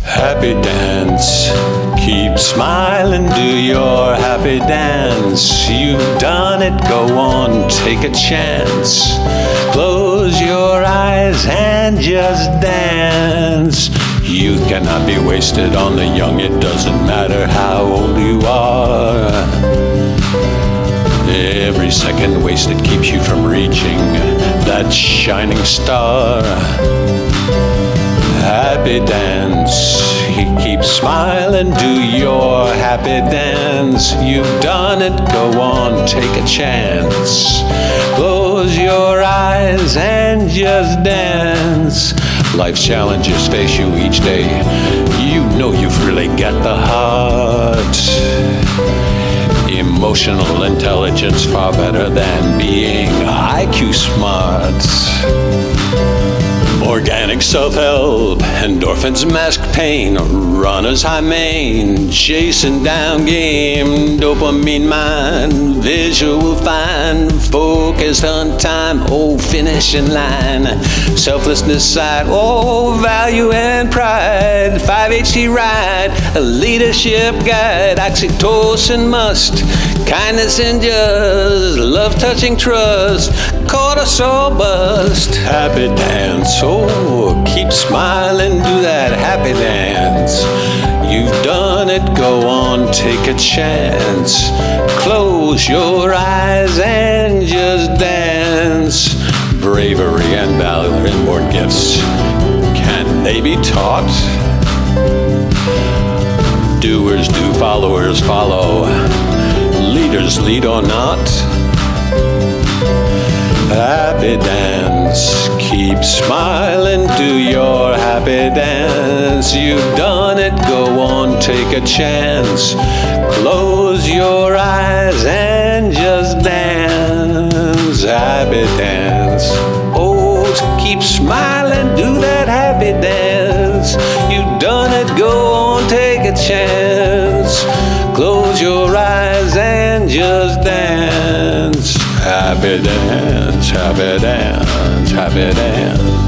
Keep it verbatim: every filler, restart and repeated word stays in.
Happy dance, keep smiling, do your happy dance. You've done it, go on, take a chance. Close your eyes and just dance. Youth cannot be wasted on the young, it doesn't matter how old you are. Every second wasted keeps you from reaching that shining star. Happy dance, keep smiling, do your happy dance. You've done it, go on, take a chance. Close your eyes and just dance. Life's challenges face you each day. You know you've really got the heart. Emotional intelligence far better than being I Q smart. Organic self-help, endorphins mask pain, runner's high main, chasing down game, dopamine mind, visual fine, focused on time, oh finishing line, selflessness side, oh value and pride, five H T ride, a leadership guide, oxytocin must, kindness and just, love touching trust, cortisol bust, happy dance, oh keep smiling, do that happy dance. You've done it, go on, take a chance. Close your eyes and just dance. Bravery and valor are inborn gifts. Can they be taught? Doers do, followers follow. Leaders lead or not. Happy dance, keep smiling, do your happy dance. You've done it, go on, take a chance. Close your eyes and just dance. Happy dance, oh, keep smiling, do that happy dance. You've done it, go on, take a chance. Close your eyes and just dance. Happy dance, happy dance, happy dance.